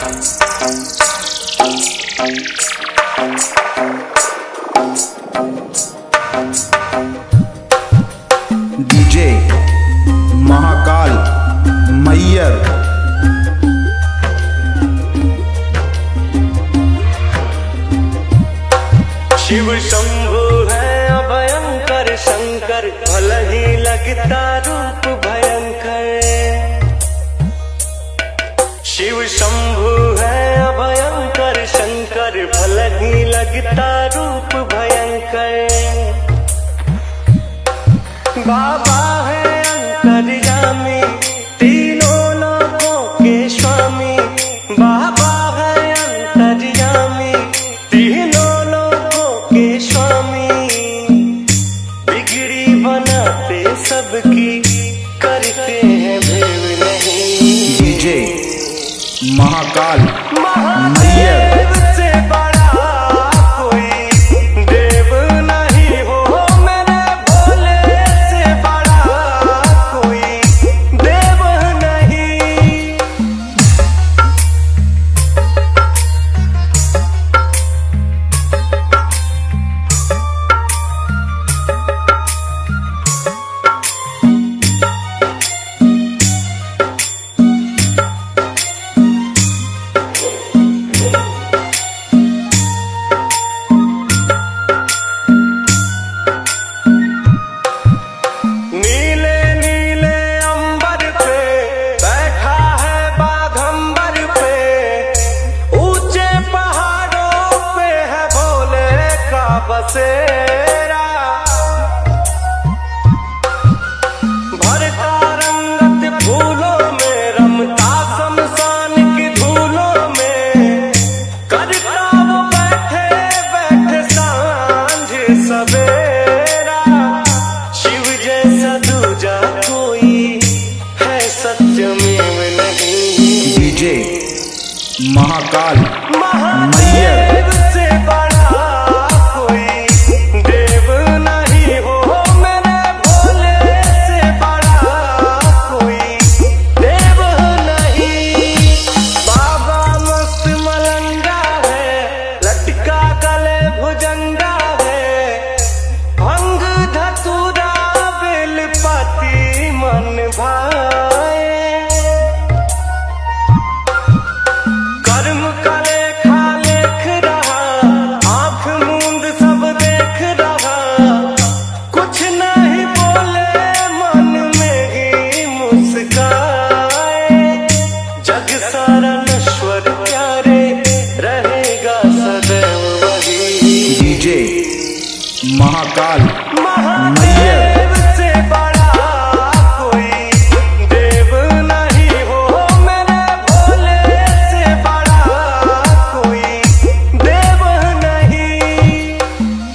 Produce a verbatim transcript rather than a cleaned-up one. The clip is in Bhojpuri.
डीजे महाकाल मैयर। शिव शंभु है अभयंकर शंकर, भल ही लगता रूप भयंकर। शिव शंभु है अभयंकर शंकर, भल ही लगता रूप भयंकर। बाबा है अंतर्यामी, तीनों लोकों के स्वामी। बाबा है अंतर्यामी, तीनों लोकों के स्वामी। बिगड़ी बनाते सबकी, करते हैं भेद नहीं। डीजे महाकाल महादेव से बड़ा कोई देव नहीं हो, मेरे भोले से बड़ा कोई देव नहीं। नीले नीले अंबर पे बैठा है बाघंबर पे, ऊंचे पहाड़ों पे है भोले का बसेरा। भरता रंगत फूलों में, रमता शमशान की धूलों में, करता वो बैठे बैठे सांझ सवेरा। शिव जैसा दूजा कोई है सत्यमेव नहीं। डीजे महाकाल महादेव से बड़ा कोई देव नहीं हो, मेरे भोले से बड़ा कोई देव नहीं। बाबा मस्त मलंगा है, लटका गले भुजंगा है। भंग धतूरा बेलपति मन भाए, कर्म का लेखा लेख रहा, आंख मूंद सब देख रहा। कुछ नहीं बोले मन में ही मुस्काए। जग सारा नश्वर प्यारे, रहेगा सदैव वही। डीजे महाकाल महादेव